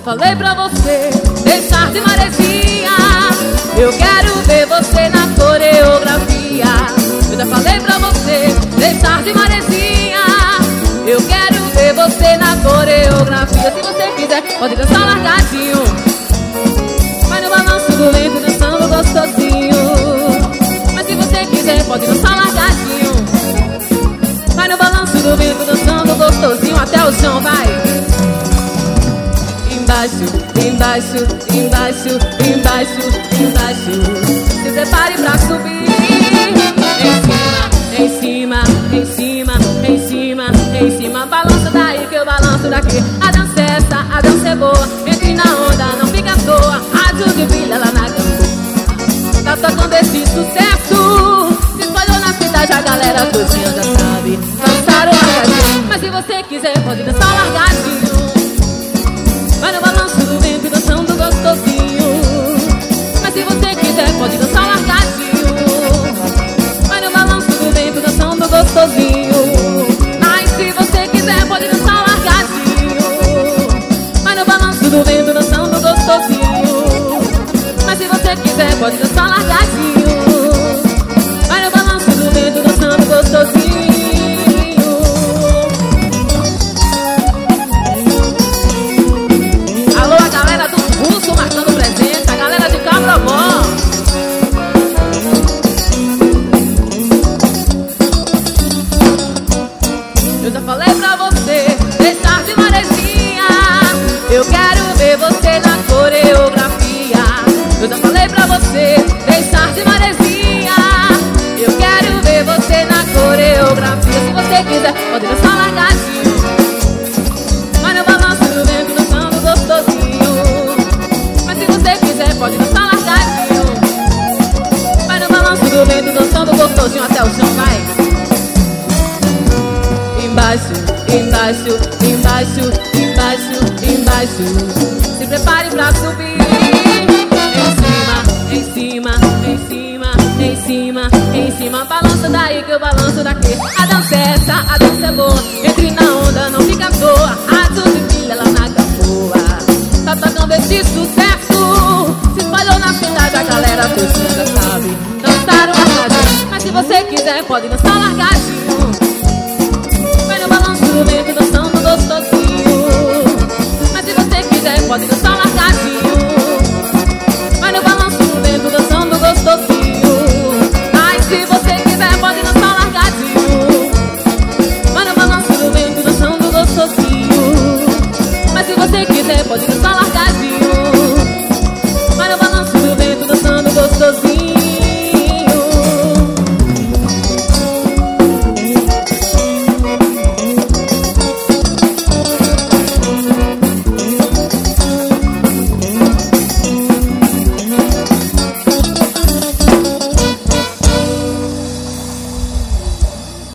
falei pra você deixar de maresia. Eu quero ver você na coreografia. Eu já falei pra você deixar de maresia. Eu quero ver você na coreografia. Se você quiser, pode dançar largadinho. Vai no balanço do vento, dançando gostosinho. Mas se você quiser, pode dançar largadinho. Vai no balanço do vento, dançando gostosinho. Até o chão, vai. Embaixo, embaixo, embaixo, embaixo, embaixo. Se prepare pra subir. Em cima, em cima, em cima, em cima. Balança daí que eu balanço daqui. A dança é essa, a dança é boa. Entre na onda, não fica à toa. Rádio de brilha lá na Gamboa. Tá tocando esse sucesso. Se espalhou na cidade, a galera todinha já sabe. Dançaram largadinho. Mas se você quiser, pode dançar largadinho. Vai no balanço do vento, dançando gostosinho. Mas se você quiser, pode dançar largadinho. Vai no balanço do vento, dançando gostosinho. Mas se você quiser, pode dançar largadinho. Vai no balanço do vento, dançando gostosinho. Mas se você quiser, pode dançar largadinho. Vai no balanço do vento, dançando gostosinho. Marcando presença, a galera de Cabrobó. Eu já falei pra você deixar de maresia. Eu quero ver você na coreografia. Eu já falei pra você deixar de maresia. Eu quero ver você na coreografia. Se você quiser, pode dançar largadinho. Vai no balanço do vento, dançando gostosinho. Pode dançar largadinho. Vai no balanço do vento, dançando gostosinho até o chão, vai. Embaixo, embaixo, embaixo, embaixo, embaixo. Se prepare pra subir. Em cima, em cima, em cima, em cima. Balança daí que eu balanço daqui. A dança é essa, a dança é boa. Entre na onda, não fica à toa. Azul de brilha lá na Gamboa. Tá tocando esse sucesso. Se espalhou na cidade, a galera todinha já sabe. Dançaram largadinho. Mas se você quiser, pode dançar